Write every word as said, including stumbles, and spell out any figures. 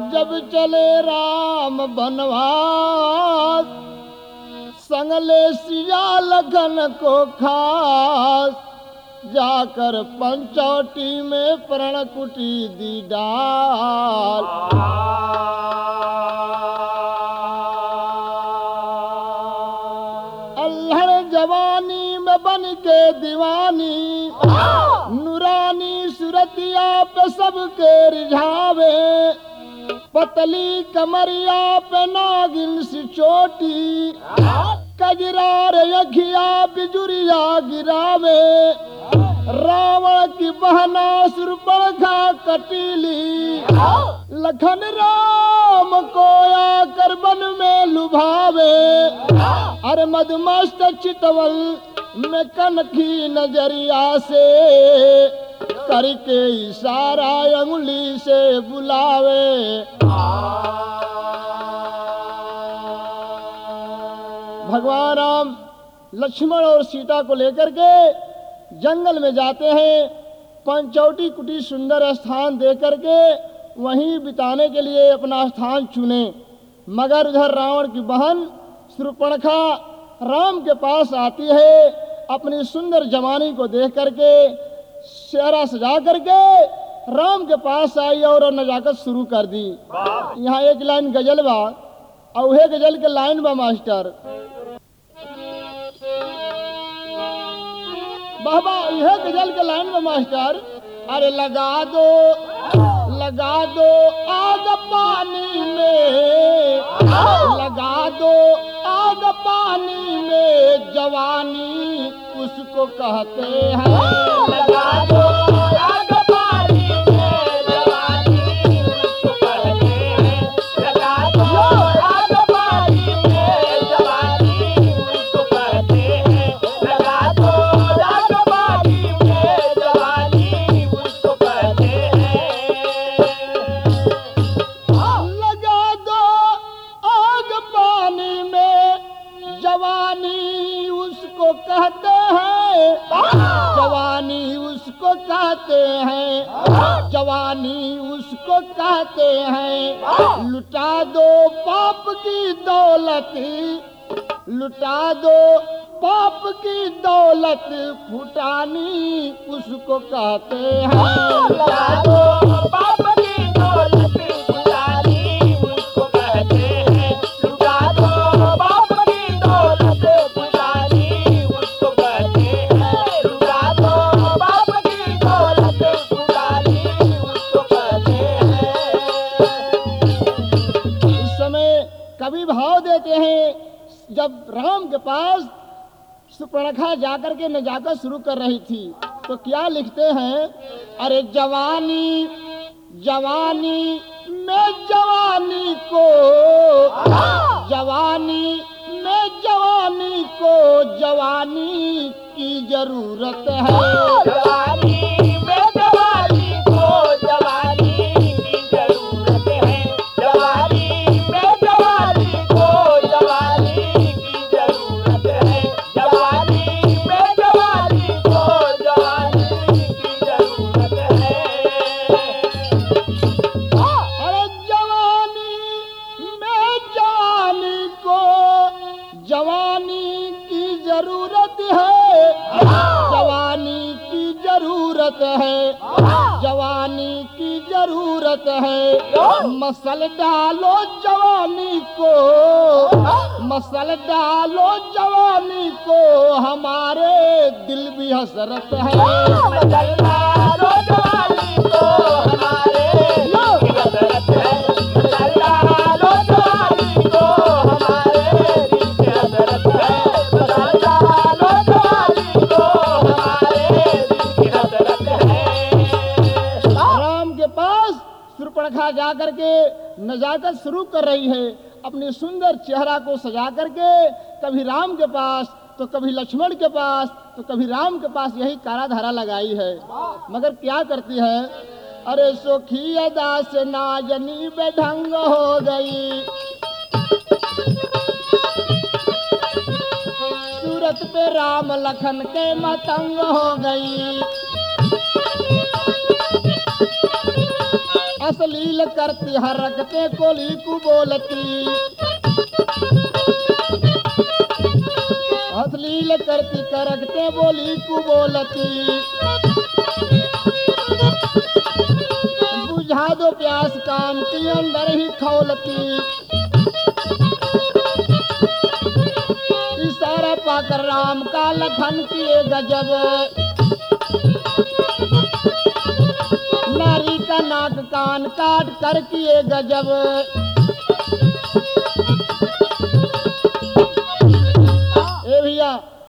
जब चले राम बनवास, संग ले सिया लखन को खास, जाकर पंचवटी में प्रण कुटी दी डाल। अल्हड़ जवानी में बन के दीवानी, नूरानी सुरतिया पे सबके रिझावे, पतली कमरिया पे नागिन सी चोटी, कजरार यखिया बिजुरिया गिरावे, रावण की बहना सुरपणखा कटीली, लखन राम को आकर वन में लुभावे, अरे मदमस्त चितवल में कनखी नजरिया से, करके इशारा अंगुली से बुलावे। भगवान राम लक्ष्मण और सीता को लेकर के जंगल में जाते हैं। पंचवटी कुटी सुंदर स्थान देकर के वहीं बिताने के लिए अपना स्थान चुने, मगर उधर रावण की बहन शूर्पणखा राम के पास आती है। अपनी सुंदर जवानी को देख करके सेहरा सजा करके राम के पास आई और नजाकत शुरू कर दी। यहाँ एक लाइन गजल बा, औहे गजल के लाइन बा मास्टर, बाबा यह गजल के लाइन में मास्टर, अरे लगा दो लगा दो आग पानी में, लगा दो आग पानी में, जवानी उसको कहते हैं। लगा दो आग पानी में, जवानी उसको कहते हैं। लगा दो आग पानी में, जवानी उसको कहते हैं। लगा दो आग पानी में, जवानी उसको कहते हैं। लगा दो आग पानी में, जवानी उसको कहते हैं। जवानी उसको कहते हैं, जवानी उसको कहते हैं। लुटा दो पाप की दौलत, लुटा दो पाप की दौलत, फुटानी उसको कहते हैं। लुटा दो पाप की दौलत, फुटानी उसको कहते हैं। लुटा दो पाप की दौलत, फुटानी उसको कहते हैं। लुटा दो पाप की दौलत, फुटानी उसको कहते हैं। उस समय कवि भाव देते हैं, जब राम के पास शूर्पणखा जाकर के नजाकत शुरू कर रही थी तो क्या लिखते हैं, अरे जवानी जवानी में जवानी को, जवानी में जवानी को, जवानी की जरूरत है। जवानी में जवानी को, जवानी की जरूरत है। जवानी में जवानी को, जवानी की जरूरत है। जवानी में जवानी को, जवानी की जरूरत है। अरे जवानी में जवानी को, जवानी की जरूरत है। जवानी की जरूरत है। जवानी की जरूरत है। मसल डालो जवानी को, मसल डालो जवानी को, हमारे दिल भी हसरत है। मसल डालो जवानी को, हमारे दिल भी हसरत है। मसल डालो जवानी को, हमारे दिल भी हसरत है। मसल डालो जवानी को, हमारे दिल भी हसरत है। राम के पास शूर्पणखा जा करके नजाकत शुरू कर रही है, अपनी सुंदर चेहरा को सजा करके, कभी राम के पास तो कभी लक्ष्मण के पास तो कभी राम के पास यही काराधारा लगाई है। मगर क्या करती है, अरे सोखी अदा से नाजनी बेढंग हो गई, सूरत पे राम लखन के मतंग हो गई। अश्लील करती हरकते कोली को बोलती, अश्लील करती करकते बोली को बोलती। बुझा दो प्यास काम की अंदर ही खौलती, इशारा पाकर राम का लखन किए गजब, नारी का नाक कान काट कर किए गजब।